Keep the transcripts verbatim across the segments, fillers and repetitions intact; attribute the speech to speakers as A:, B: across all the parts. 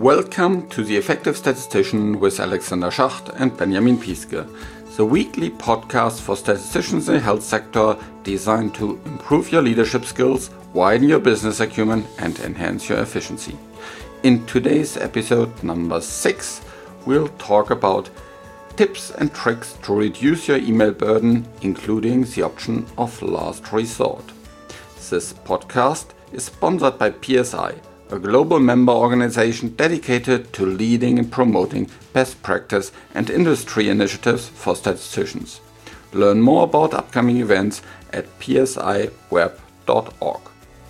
A: Welcome to The Effective Statistician with Alexander Schacht and Benjamin Piske, the weekly podcast for statisticians in the health sector designed to improve your leadership skills, widen your business acumen, and enhance your efficiency. In today's episode number six, we'll talk about tips and tricks to reduce your email burden, including the option of last resort. This podcast is sponsored by P S I, a global member organization dedicated to leading and promoting best practice and industry initiatives for statisticians. Learn more about upcoming events at p s i web dot org.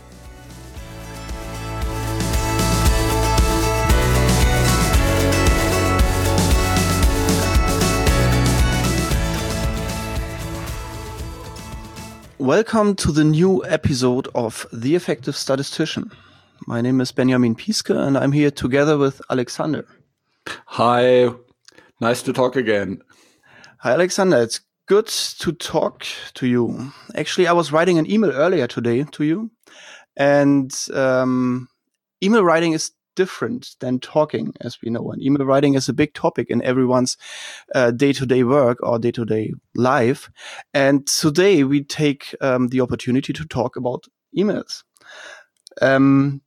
B: Welcome to the new episode of The Effective Statistician. My name is Benjamin Piske and I'm here together with Alexander.
A: Hi, nice to talk again.
B: Hi Alexander, it's good to talk to you. Actually, I was writing an email earlier today to you, and um, email writing is different than talking, as we know. And email writing is a big topic in everyone's uh, day-to-day work or day-to-day life. And today we take um, the opportunity to talk about emails. Um,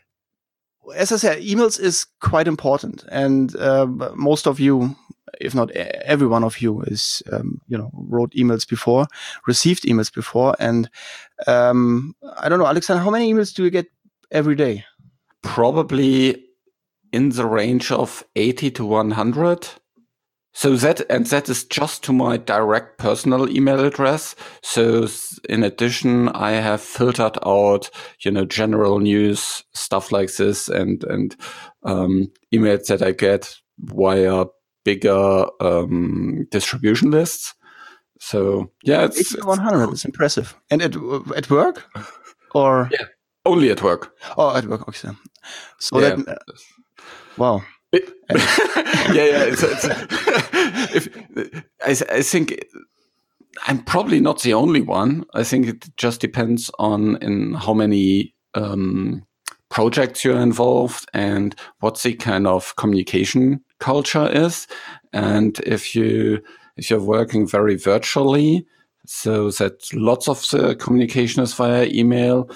B: As I said, emails is quite important, and uh, most of you, if not every one of you, is um, you know wrote emails before, received emails before, and um, I don't know, Alexander, how many emails do you get every day?
A: Probably in the range of eighty to one hundred. So that, and that is just to my direct personal email address. So in addition, I have filtered out, you know, general news, stuff like this, and, and, um, emails that I get via bigger, um, distribution lists. So yeah, it's,
B: eighty to one hundred. It's impressive. And at, at work or?
A: Yeah, only at work.
B: Oh, at work. Okay. So
A: yeah.
B: that, uh, wow.
A: It, yeah, yeah. It's, it's, if, I, I think I'm probably not the only one. I think it just depends on in how many um, projects you're involved and what the kind of communication culture is. And if you if you're working very virtually, so that lots of the communication is via email,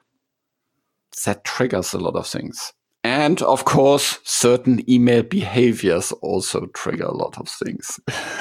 A: that triggers a lot of things. And of course, certain email behaviors also trigger a lot of things.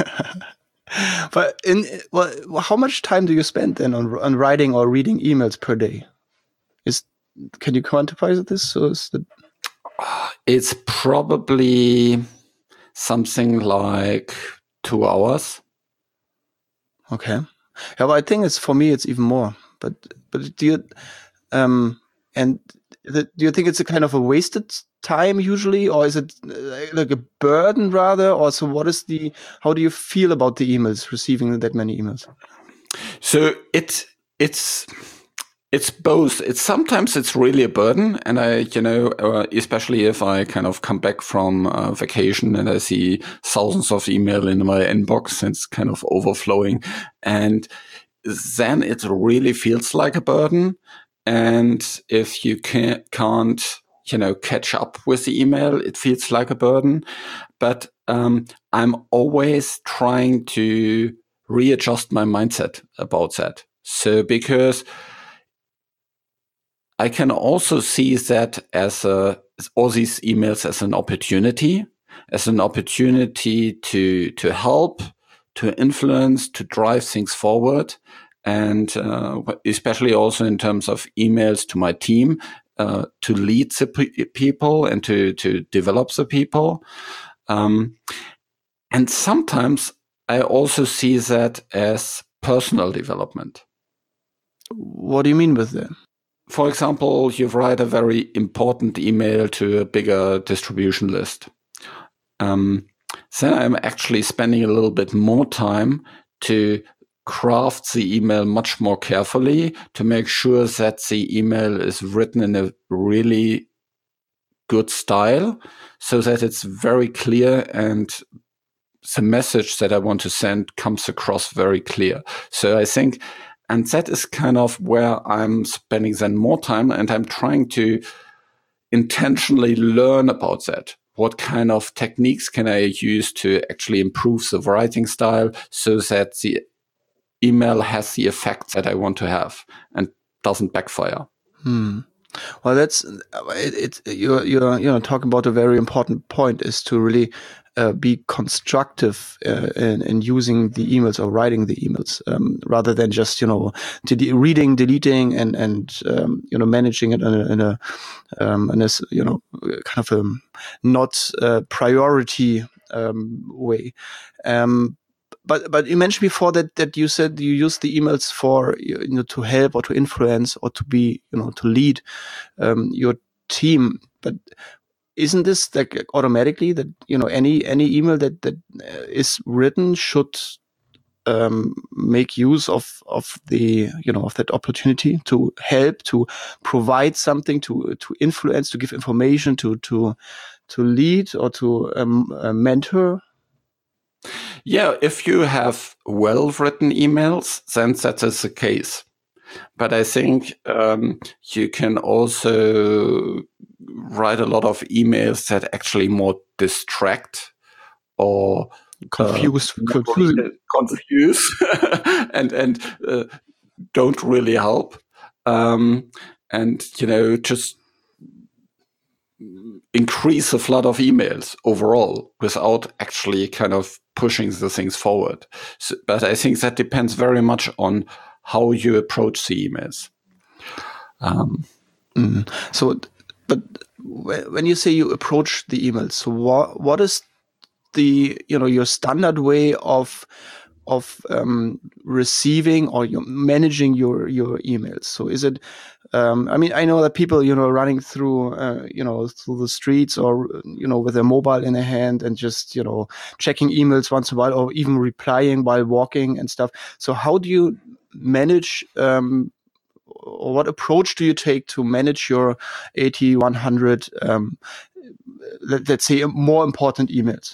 B: But in well, how much time do you spend then on on writing or reading emails per day? Is can you quantify this? So is that...
A: It's probably something like two hours.
B: Okay. Yeah, but I think it's for me it's even more. But but do you um and the, do you think it's a kind of a wasted time usually, or is it like a burden rather? Or so what is the, how do you feel about the emails, receiving that many emails?
A: So it, it's, it's both. It's sometimes it's really a burden. And I, you know, uh, especially if I kind of come back from uh, vacation and I see thousands of email in my inbox and it's kind of overflowing. And then it really feels like a burden. And if you can't, can't, you know, catch up with the email, it feels like a burden. But um, I'm always trying to readjust my mindset about that. So because I can also see that as a, all these emails as an opportunity, as an opportunity to to help, to influence, to drive things forward. And uh, especially also in terms of emails to my team, uh, to lead the pe- people and to, to develop the people. Um, and sometimes I also see that as personal development.
B: What do you mean with that?
A: For example, you write a very important email to a bigger distribution list. Um, then I'm actually spending a little bit more time to craft the email much more carefully to make sure that the email is written in a really good style so that it's very clear and the message that I want to send comes across very clear. So I think, and that is kind of where I'm spending then more time, and I'm trying to intentionally learn about that. What kind of techniques can I use to actually improve the writing style so that the email has the effect that I want to have and doesn't backfire?
B: Hmm. Well, that's it. it you're, you're, you know, talking about a very important point is to really uh, be constructive uh, in, in using the emails or writing the emails, um, rather than just, you know, de- reading, deleting, and and um, you know, managing it in a, in a, um, in a you know, kind of a not uh, priority um, way. Um, But but you mentioned before that that you said you use the emails for, you know, to help or to influence or to be, you know, to lead um, your team. But isn't this like automatically that, you know, any any email that that is written should um, make use of of the, you know, of that opportunity to help, to provide something, to to influence, to give information, to to to lead or to um, uh, mentor?
A: Yeah, if you have well-written emails, then that is the case. But I think um, you can also write a lot of emails that actually more distract or
B: confuse,
A: uh,
B: confuse,
A: confuse and and uh, don't really help. Um, and you know, just increase the flood of emails overall without actually kind of pushing the things forward. So, but I think that depends very much on how you approach the emails. Um,
B: mm. So, but when you say you approach the emails, so what what is the, you know, your standard way of of um, receiving or your managing your your emails? So is it, um, I mean, I know that people, you know, running through, uh, you know, through the streets or, you know, with their mobile in their hand and just, you know, checking emails once in a while or even replying while walking and stuff. So how do you manage, um, or what approach do you take to manage your eighty, one hundred, um, let, let's say, more important emails?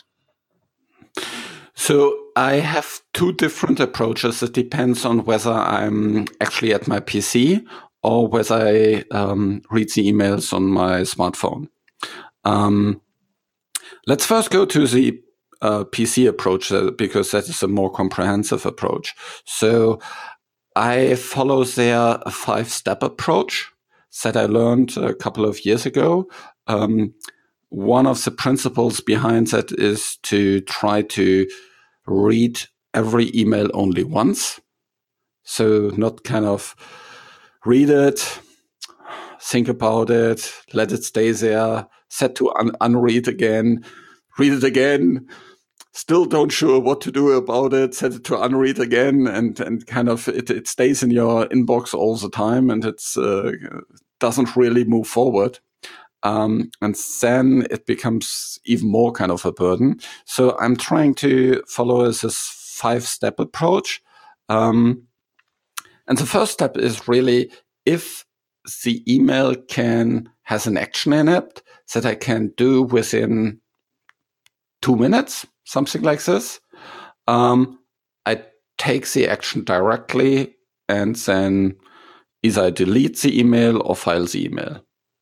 A: So I have two different approaches. It depends on whether I'm actually at my P C or whether I um, read the emails on my smartphone. Um, let's first go to the uh, P C approach uh, because that is a more comprehensive approach. So I follow there a five-step approach that I learned a couple of years ago. Um, one of the principles behind that is to try to read every email only once. So not kind of read it, think about it, let it stay there, set to un- unread again, read it again, still don't sure what to do about it, set it to unread again, and, and kind of it, it stays in your inbox all the time and it's uh, doesn't really move forward. Um, and then it becomes even more kind of a burden. So I'm trying to follow this five-step approach. Um, and the first step is really if the email can has an action in it that I can do within two minutes, something like this. Um, I take the action directly and then either I delete the email or file the email.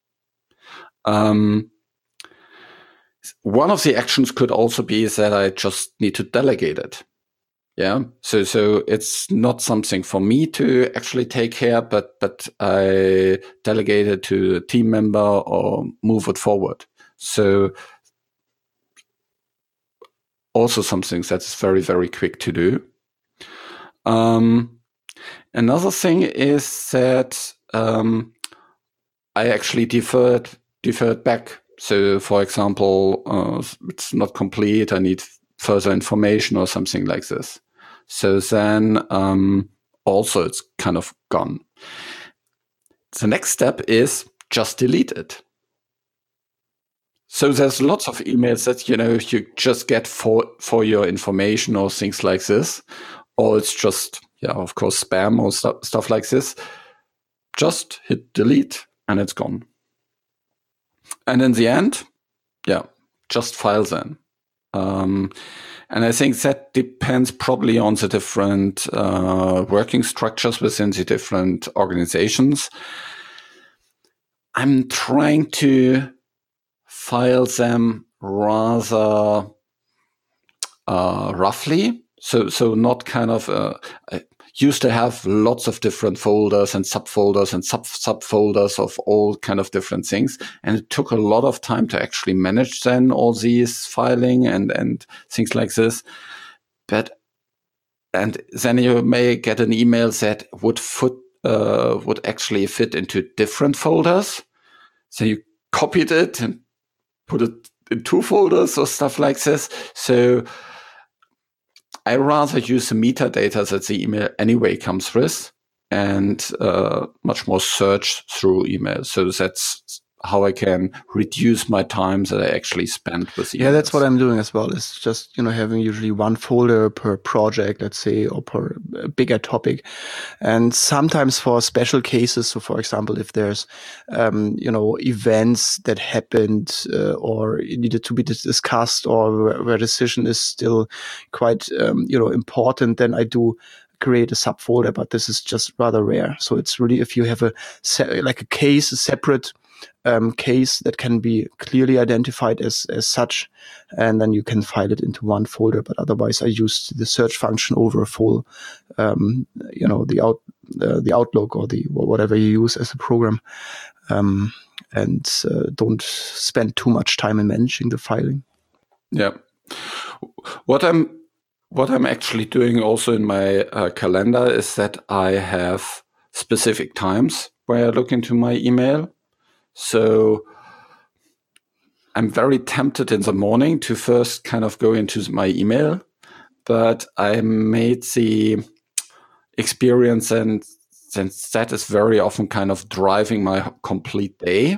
A: Um, one of the actions could also be that I just need to delegate it. Yeah. So, so it's not something for me to actually take care, but, but I delegate it to a team member or move it forward. So also something that's very, very quick to do. Um, another thing is that, um, I actually deferred, deferred back. So, for example, uh, it's not complete. I need further information or something like this. So then um, also it's kind of gone. The next step is just delete it. So there's lots of emails that, you know, you just get for, for your information or things like this. Or it's just, yeah, of course, spam or st- stuff like this. Just hit delete and it's gone. And in the end, yeah, just file them. Um, and I think that depends probably on the different uh, working structures within the different organizations. I'm trying to file them rather uh, roughly. So, so not kind of, uh, I used to have lots of different folders and subfolders and sub subfolders of all kind of different things. And it took a lot of time to actually manage then all these filing and, and things like this. But, and then you may get an email that would foot, uh, would actually fit into different folders. So you copied it and put it in two folders or stuff like this. So I rather use the metadata that the email anyway comes with and uh, much more search through email. So that's how I can reduce my time that I actually spend with emails.
B: Yeah, that's what I'm doing as well. It's just, you know, having usually one folder per project, let's say, or per bigger topic. And sometimes for special cases, so for example, if there's, um, you know, events that happened uh, or needed to be discussed or where, where decision is still quite, um, you know, important, then I do create a subfolder, but this is just rather rare. So it's really, if you have a, like a case, a separate Um, case that can be clearly identified as, as such, and then you can file it into one folder. But otherwise, I use the search function over a full, um, you know, the out uh, the Outlook or the whatever you use as a program, um, and uh, don't spend too much time in managing the filing.
A: Yeah, what I'm what I'm actually doing also in my uh, calendar is that I have specific times where I look into my email. So I'm very tempted in the morning to first kind of go into my email, but I made the experience and since that is very often kind of driving my complete day.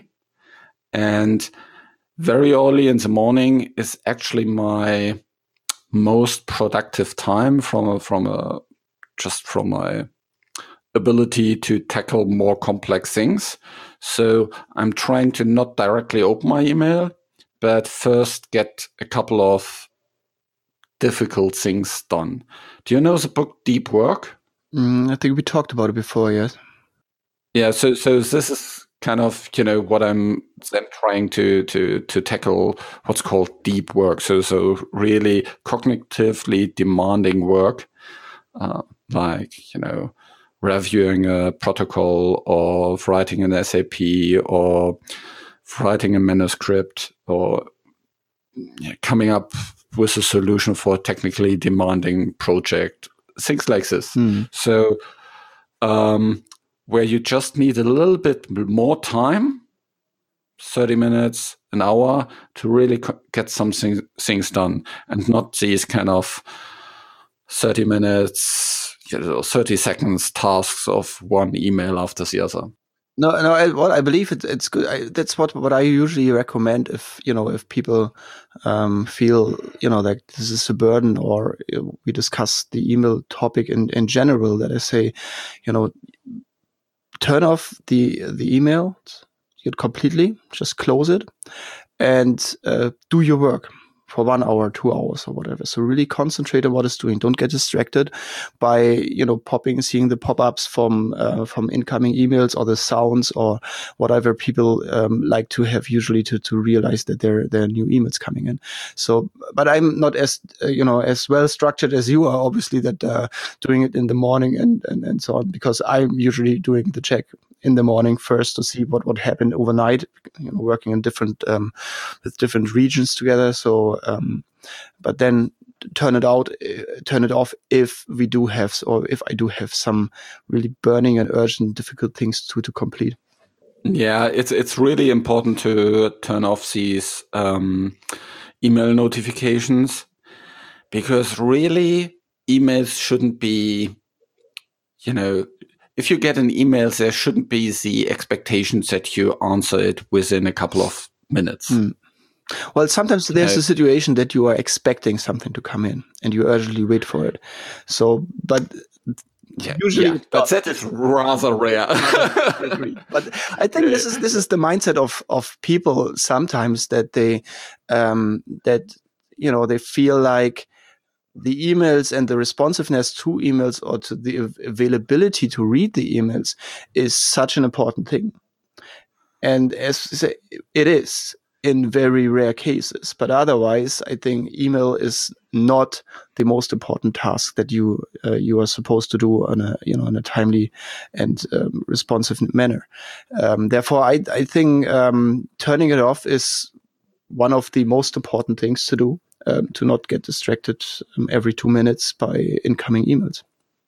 A: And very early in the morning is actually my most productive time from a, from a, just from my ability to tackle more complex things. So I'm trying to not directly open my email, but first get a couple of difficult things done. Do you know the book Deep Work?
B: Mm, I think we talked about it before, yes.
A: Yeah, so so this is kind of, you know, what I'm then trying to to to tackle what's called deep work. So so really cognitively demanding work, uh, like, you know, reviewing a protocol or writing an S A P or writing a manuscript or yeah, coming up with a solution for a technically demanding project, things like this. Mm. So um, where you just need a little bit more time, thirty minutes, an hour, to really co- get some thing, things done and not these kind of thirty minutes, you know, thirty seconds tasks of one email after the other.
B: No, no. I, well, I believe it, it's good. I, that's what what I usually recommend if you know if people um, feel you know that this is a burden, or you know, we discuss the email topic in in general. That I say, you know, turn off the the email completely, just close it, and uh, do your work for one hour, two hours or whatever. So really concentrate on what it's doing. Don't get distracted by, you know, popping, seeing the pop-ups from, uh, from incoming emails or the sounds or whatever people, um, like to have usually to, to realize that there, there are new emails coming in. So, but I'm not as, uh, you know, as well structured as you are, obviously, that, uh, doing it in the morning and, and, and so on, because I'm usually doing the check in the morning first to see what, what happened overnight, you know, working in different, um, with different regions together. So, um, but then turn it out, uh, turn it off if we do have, or if I do have some really burning and urgent, difficult things to, to complete.
A: Yeah, it's, it's really important to turn off these, um, email notifications, because really emails shouldn't be, you know, if you get an email, there shouldn't be the expectations that you answer it within a couple of minutes. Mm.
B: Well, sometimes there's you know, a situation that you are expecting something to come in and you urgently wait for it. So, but
A: yeah, usually, yeah, but that is rather rare.
B: I agree. But I think this is this is the mindset of of people sometimes, that they um, that you know they feel like the emails and the responsiveness to emails, or to the availability to read the emails, is such an important thing. And as it is in very rare cases, but otherwise, I think email is not the most important task that you uh, you are supposed to do on a you know in a timely and um, responsive manner. Um, therefore, I I think um, turning it off is one of the most important things to do, um, to not get distracted um, every two minutes by incoming emails.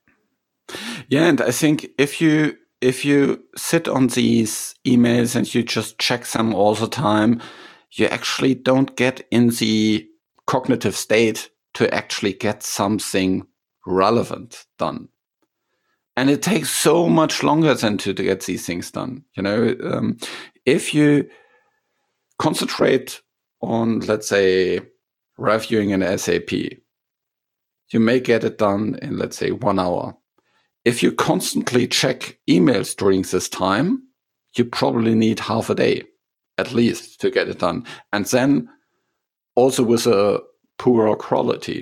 A: Yeah, and I think if you if you sit on these emails and you just check them all the time, you actually don't get in the cognitive state to actually get something relevant done. And it takes so much longer than to, to get these things done. You know, um, if you concentrate on, let's say, reviewing an S A P, you may get it done in, let's say, one hour. If you constantly check emails during this time, you probably need half a day at least to get it done. And then also with a poorer quality.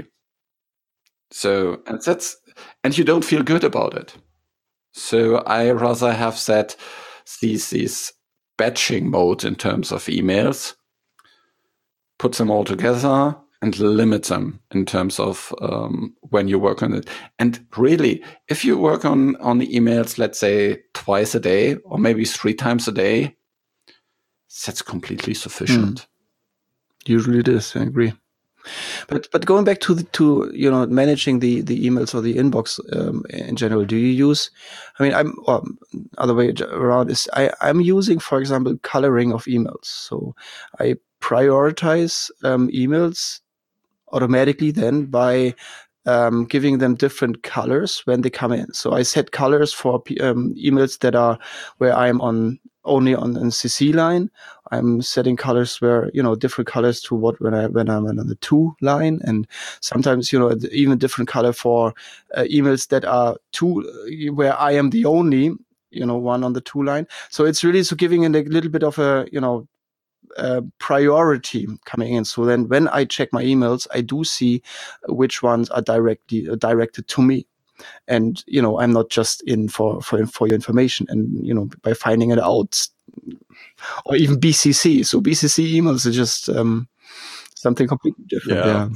A: So, and that's, and you don't feel good about it. So I rather have that, these, these batching mode in terms of emails, put them all together and limit them in terms of um, when you work on it. And really, if you work on, on the emails, let's say twice a day or maybe three times a day, that's completely sufficient. Mm.
B: Usually it is, I agree. But but going back to the, to you know managing the, the emails or the inbox um, in general, do you use? I mean, I'm or other way around is I I'm using, for example, coloring of emails. So I prioritize um, emails automatically then by um, giving them different colors when they come in. So I set colors for um, emails that are where I'm on only on the C C line. I'm setting colors where, you know, different colors to what when I when I'm on the two line, and sometimes, you know, even different color for uh, emails that are two where I am the only, you know, one on the two line. So it's really so giving it a little bit of a, you know, Uh, priority coming in. So then when I check my emails, I do see which ones are directly uh, directed to me. And, you know, I'm not just in for, for, for your information, and, you know, by finding it out, or even B C C. So B C C emails are just um, something completely different.
A: Yeah.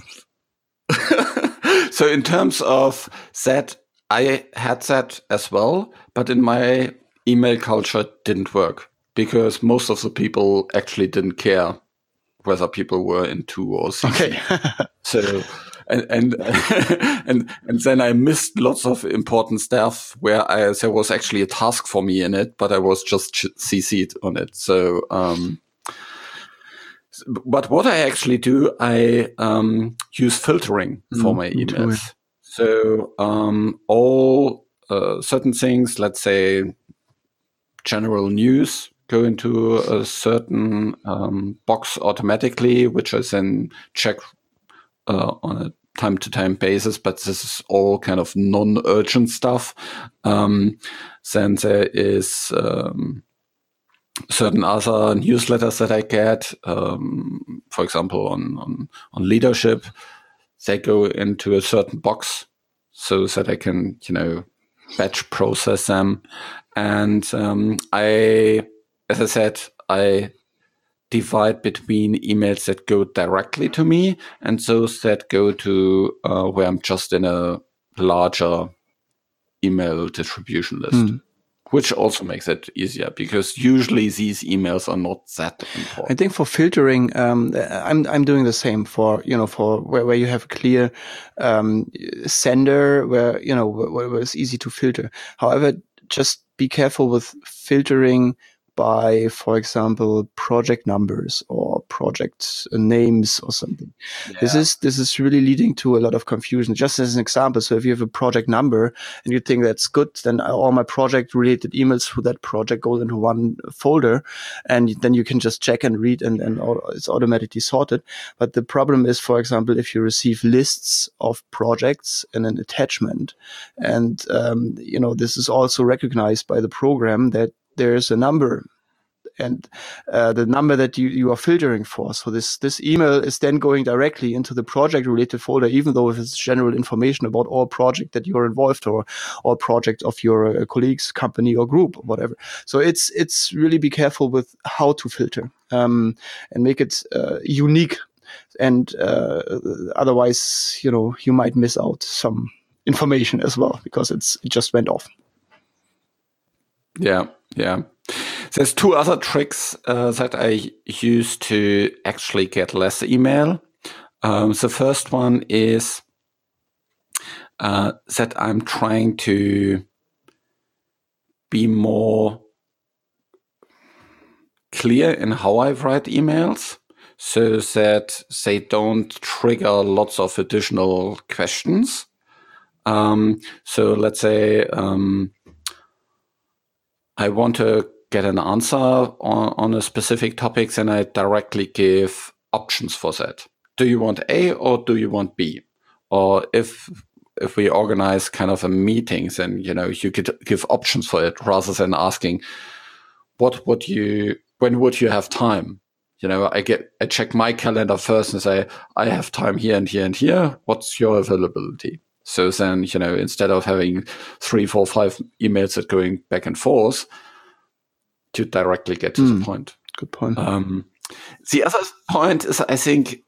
A: yeah. So in terms of that, I had that as well, but in my email culture, it didn't work. Because most of the people actually didn't care whether people were in two or three.
B: Okay.
A: so, and and and and then I missed lots of important stuff where I there was actually a task for me in it, but I was just C C'd on it. So, um, but what I actually do, I um, use filtering for mm, my emails. So um, all uh, certain things, let's say general news, go into a certain um, box automatically, which I then check uh, on a time-to-time basis, but this is all kind of non-urgent stuff. Um, then there is um, certain other newsletters that I get, um, for example, on, on, on leadership. They go into a certain box so that I can, you know, batch process them. And um, I... As I said, I divide between emails that go directly to me and those that go to uh, where I'm just in a larger email distribution list, mm. which also makes it easier because usually these emails are not that important.
B: I think for filtering, um, I'm I'm doing the same for, you know, for where, where you have a clear um, sender where, you know, where, where it's easy to filter. However, just be careful with filtering by, for example, project numbers or project names or something. Yeah. This is this is really leading to a lot of confusion. Just as an example, so if you have a project number and you think that's good, then all my project-related emails for that project go into one folder, and then you can just check and read, and, and it's automatically sorted. But the problem is, for example, if you receive lists of projects in an attachment, and um, you know this is also recognized by the program that there's a number and uh, the number that you, you are filtering for. So this, this email is then going directly into the project related folder, even though if it's general information about all project that you're involved or all project of your uh, colleagues, company or group or whatever. So it's, it's really be careful with how to filter, um, and make it uh, unique. And uh, otherwise, you know, you might miss out some information as well because it's it just went off.
A: Yeah, yeah. There's two other tricks uh, that I use to actually get less email. Um, the first one is uh, that I'm trying to be more clear in how I write emails, so that they don't trigger lots of additional questions. Um, so let's say um, I want to get an answer on, on a specific topic, then I directly give options for that. Do you want A or do you want B? Or if if we organize kind of a meeting, then you know you could give options for it rather than asking, what would you, when would you have time? You know, I get, I check my calendar first and say, I have time here and here and here. What's your availability? So then, you know, instead of having three, four, five emails that going back and forth, to directly get to mm, the point.
B: Good point.
A: Um, the other point is, I think,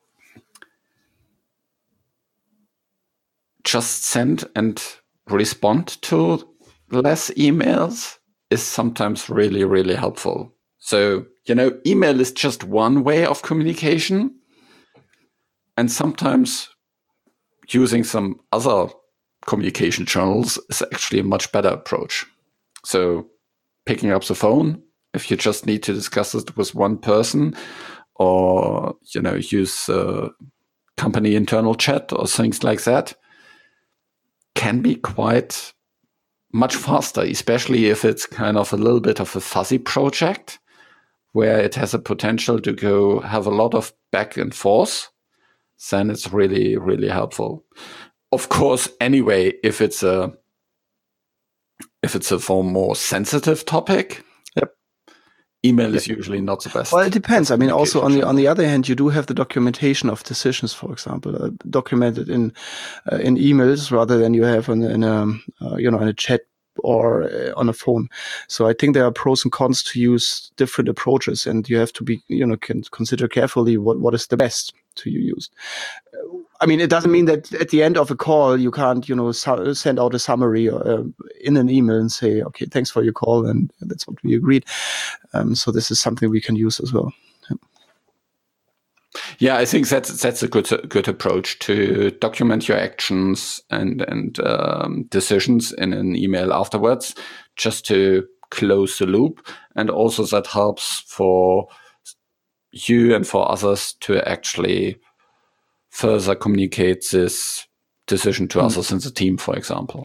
A: just send and respond to less emails is sometimes really, really helpful. So, you know, email is just one way of communication. And sometimes using some other communication channels is actually a much better approach. So picking up the phone, if you just need to discuss it with one person, or, you know, use uh, company internal chat or things like that, can be quite much faster, especially if it's kind of a little bit of a fuzzy project where it has a potential to go have a lot of back and forth. Then it's really, really helpful. Of course, anyway, if it's a if it's a for more sensitive topic,
B: yep,
A: email is usually not the best.
B: Well, it depends. I mean, also on the on the other hand, you do have the documentation of decisions, for example, uh, documented in uh, in emails rather than you have in, in a uh, you know in a chat or uh, on a phone. So I think there are pros and cons to use different approaches, and you have to be, you know, can consider carefully what, what is the best to you use. Uh, I mean, it doesn't mean that at the end of a call, you can't, you know, su- send out a summary or, uh, in an email and say, okay, thanks for your call. And that's what we agreed. Um, so this is something we can use as well. Yeah.
A: Yeah, I think that's that's a good good approach to document your actions and and um, decisions in an email afterwards, just to close the loop, and also that helps for you and for others to actually further communicate this decision to mm. others in the team, for example.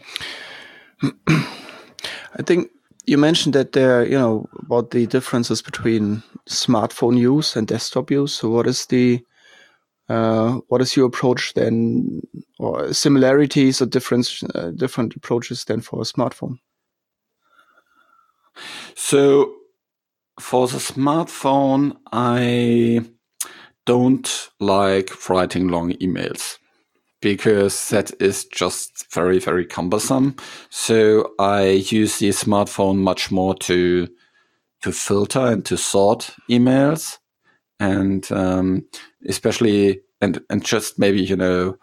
B: I think you mentioned that there, you know, about the differences between smartphone use and desktop use. So what is the, uh, what is your approach then, or similarities or difference, uh, different approaches then for a smartphone?
A: So for the smartphone, I don't like writing long emails, because that is just very, very cumbersome. So I use the smartphone much more to to filter and to sort emails, and um, especially and and just maybe, you know,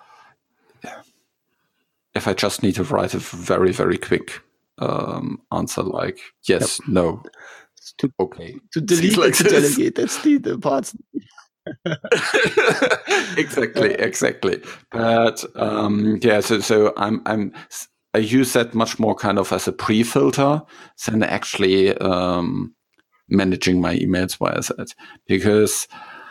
A: if I just need to write a very, very quick um, answer like yes, yep. no,
B: to,
A: okay,
B: to delete like to delegate. That's the, the parts.
A: exactly, exactly. But um, yeah, so so I'm I'm I use that much more kind of as a pre-filter than actually um, managing my emails via that, because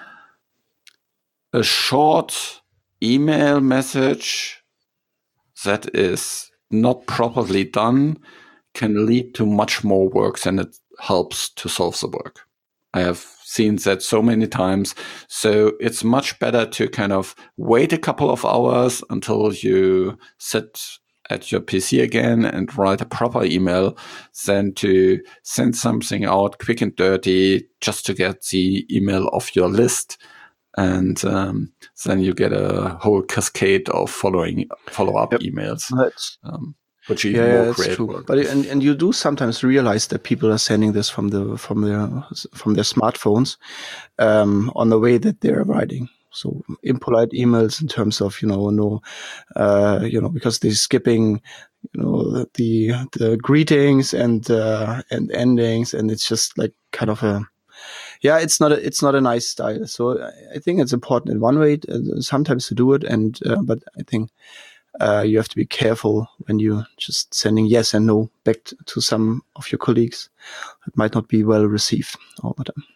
A: a short email message that is not properly done can lead to much more work than it helps to solve the work. I have seen that so many times. So it's much better to kind of wait a couple of hours until you sit at your P C again and write a proper email than to send something out quick and dirty just to get the email off your list. And um, then you get a whole cascade of following follow-up yep. emails, um, which even
B: yeah,
A: more
B: that's
A: create
B: true.
A: work.
B: But and, and you do sometimes realize that people are sending this from the from their from their smartphones um, on the way that they're writing. So impolite emails in terms of you know no, uh, you know because they're skipping you know the the greetings and uh, and endings, and it's just like kind of a yeah, it's not a, it's not a nice style. So I think it's important in one way uh, sometimes to do it, and uh, but I think uh, you have to be careful when you just sending yes and no back t- to some of your colleagues. It might not be well received all the time.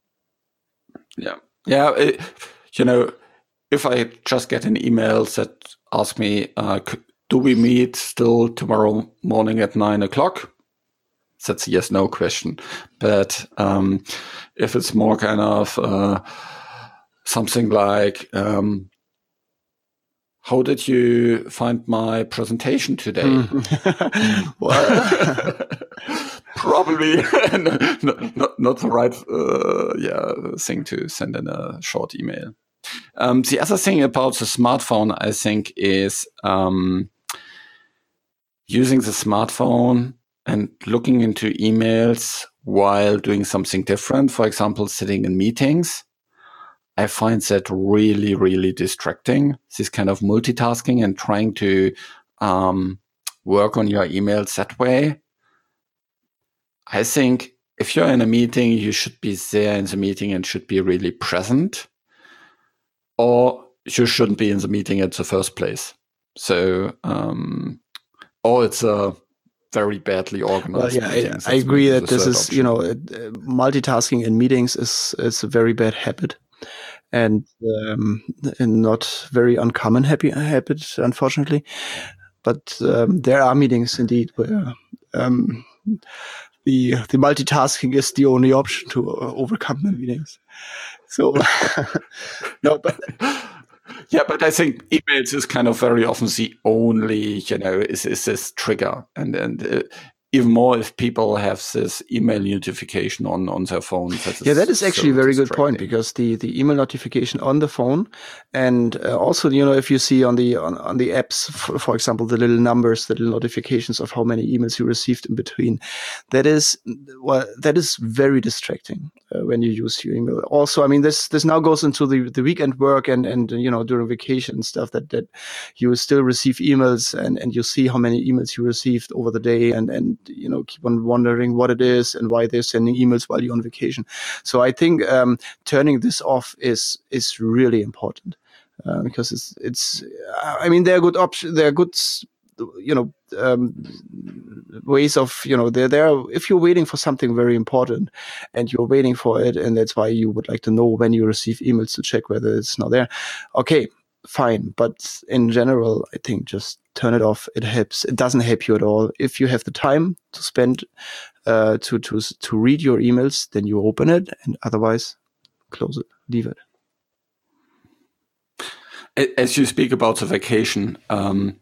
A: Yeah, yeah. It, you know, if I just get an email that asks me, uh, "Do we meet still tomorrow morning at nine o'clock?" That's a yes/no question. But um, if it's more kind of uh, something like, um, how did you find my presentation today? Mm. Well, probably not, not, not the right uh, yeah thing to send in a short email. Um, the other thing about the smartphone, I think, is um, using the smartphone and looking into emails while doing something different. For example, sitting in meetings. I find that really, really distracting, this kind of multitasking and trying to um, work on your emails that way. I think if you're in a meeting, you should be there in the meeting and should be really present, or you shouldn't be in the meeting at the first place. So, um, or it's a very badly organized.
B: Well, yeah, I, I agree that this is, option. you know, uh, multitasking in meetings is is a very bad habit. And, um, and not very uncommon happy habit, unfortunately. But um, there are meetings indeed where um, the the multitasking is the only option to uh, overcome the meetings. So no, but
A: yeah, but I think emails is kind of very often the only, you know, is is this trigger, and and. Uh, Even more if people have this email notification on, on their phone. That
B: yeah, that is actually so a very good point, because the, the email notification on the phone, and uh, also, you know, if you see on the on, on the apps, for, for example, the little numbers, the little notifications of how many emails you received in between, that is well, that is very distracting uh, when you use your email. Also, I mean, this this now goes into the, the weekend work and and you know during vacation and stuff, that that you still receive emails and and you see how many emails you received over the day, and and you know, keep on wondering what it is and why they're sending emails while you're on vacation. So I think um, turning this off is is really important uh, because it's it's. I mean, there are good options. There are good, you know, um, ways of you know. There there. If you're waiting for something very important and you're waiting for it, and that's why you would like to know when you receive emails to check whether it's not there. Okay. Fine, but in general, I think just turn it off. It helps. It doesn't help you at all. If you have the time to spend uh, to to to read your emails, then you open it, and otherwise, close it, leave it.
A: As you speak about the vacation, um,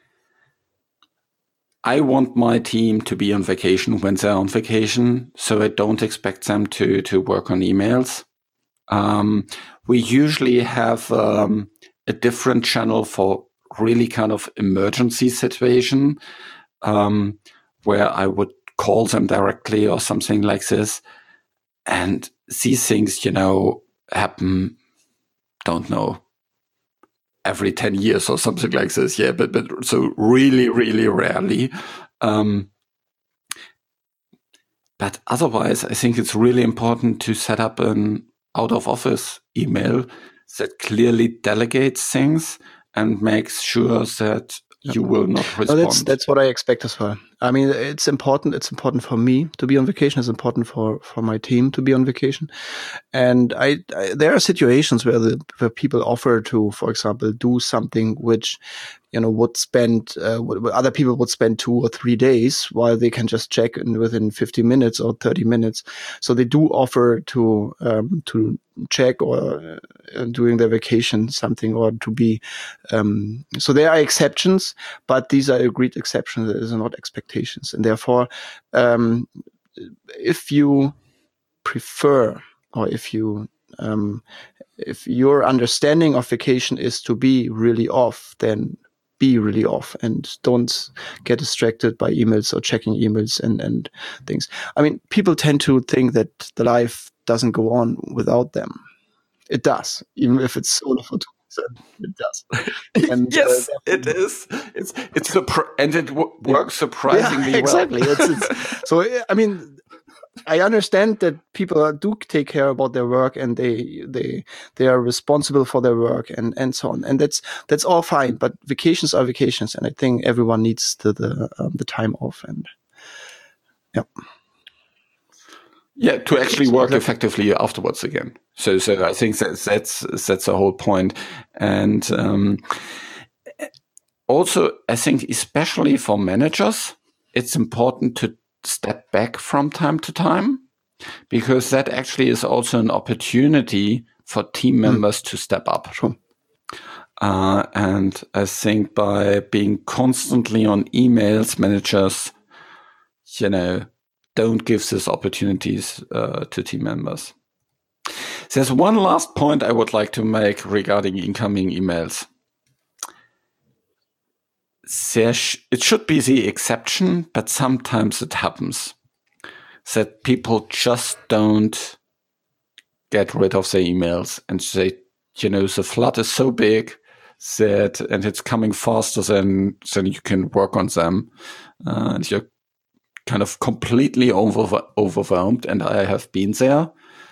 A: I want my team to be on vacation when they're on vacation, so I don't expect them to to work on emails. Um, we usually have um, a different channel for really kind of emergency situation, um, where I would call them directly or something like this. And these things, you know, happen, don't know, every ten years or something like this. Yeah, but, but so really, really rarely. Um, but otherwise, I think it's really important to set up an out of office email that clearly delegates things and makes sure that you will not respond.
B: No, that's that's what I expect as well. I mean, it's important. It's important for me to be on vacation. It's important for, for my team to be on vacation. And I, I there are situations where the where people offer to, for example, do something which, you know, would spend uh, what other people would spend two or three days, while they can just check in within fifty minutes or thirty minutes. So they do offer to um, to check or uh, during their vacation something, or to be. Um, so there are exceptions, but these are agreed exceptions. These are not expectations, and therefore, um, if you prefer, or if you um, if your understanding of vacation is to be really off, then be really off and don't get distracted by emails or checking emails and, and things. I mean, people tend to think that the life doesn't go on without them. It does, even if it's only for two weeks. It does.
A: And, yes, uh, it is. It's it's surpri- and it w- works surprisingly
B: yeah, exactly.
A: well.
B: Exactly. It's, it's, so I mean, I understand that people do take care about their work, and they they they are responsible for their work, and, and so on, and that's that's all fine. But vacations are vacations, and I think everyone needs the the, um, the time off, and yeah,
A: yeah, to actually work effectively afterwards again. So so I think that's that's that's the whole point, and um, also I think especially for managers, it's important to step back from time to time, because that actually is also an opportunity for team members mm. to step up.
B: Sure.
A: Uh, and I think by being constantly on emails, managers, you know, don't give these opportunities uh, to team members. There's one last point I would like to make regarding incoming emails. There sh- it should be the exception, but sometimes it happens that people just don't get rid of their emails, and they, you know, the flood is so big that, and it's coming faster than than you can work on them, uh, and you're kind of completely over, overwhelmed. And I have been there.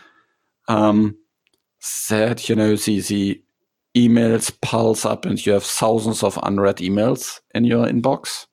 A: Um, that, you know, the the emails piles up and you have thousands of unread emails in your inbox.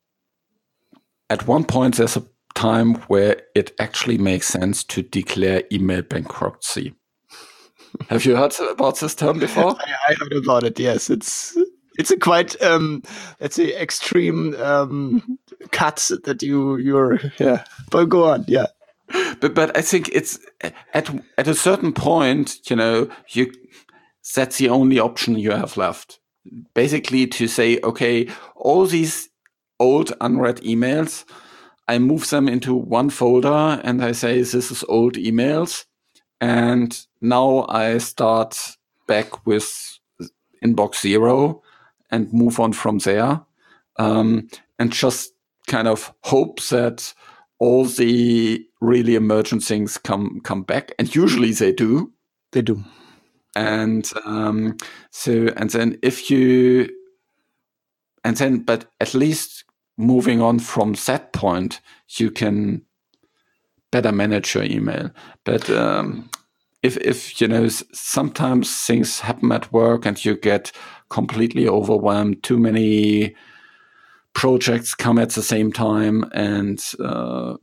A: At one point, there's a time where it actually makes sense to declare email bankruptcy. Have you heard about this term before?
B: I, I heard about it, yes. It's it's a quite, um, let's say, extreme um, cut that you, you're, yeah. But go on, yeah.
A: But but I think it's, at at a certain point, you know, you... that's the only option you have left. Basically to say, okay, all these old unread emails, I move them into one folder and I say, this is old emails. And now I start back with inbox zero and move on from there. Um, and just kind of hope that all the really emergent things come, come back. And usually they do.
B: They do.
A: And um, so, and then if you, and then, but at least moving on from that point, you can better manage your email. But um, if, if, you know, sometimes things happen at work and you get completely overwhelmed, too many projects come at the same time, and uh,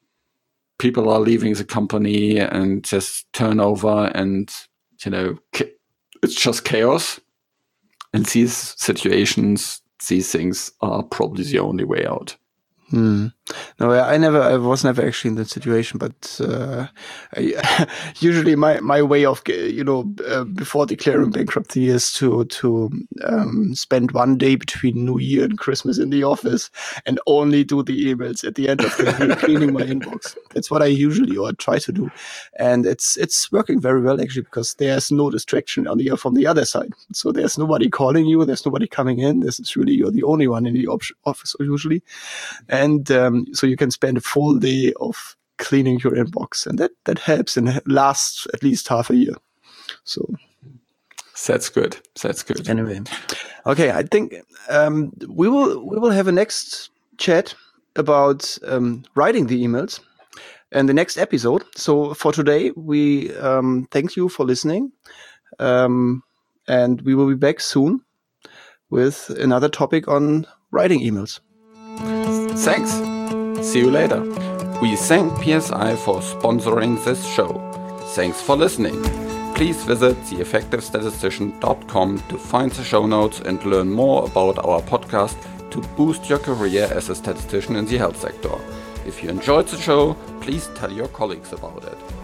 A: people are leaving the company and just turnover, and you know, it's just chaos. In these situations, these things are probably the only way out.
B: Hmm. No, I never, I was never actually in that situation, but uh, I, usually my, my way of, you know, uh, before declaring bankruptcy is to to um, spend one day between New Year and Christmas in the office and only do the emails at the end of the day, cleaning my inbox. That's what I usually or try to do, and it's it's working very well actually, because there's no distraction on the from the other side. So there's nobody calling you, there's nobody coming in. This is really, you're the only one in the op- office usually, and um, so you can spend a full day of cleaning your inbox, and that, that helps and lasts at least half a year. So
A: that's good. That's good.
B: Anyway, okay, I think um, we will we will have a next chat about um, writing the emails in the next episode. So for today, we um, thank you for listening, um, and we will be back soon with another topic on writing emails.
A: Thanks. See you later. We thank P S I for sponsoring this show. Thanks for listening. Please visit the effective statistician dot com to find the show notes and learn more about our podcast to boost your career as a statistician in the health sector. If you enjoyed the show, please tell your colleagues about it.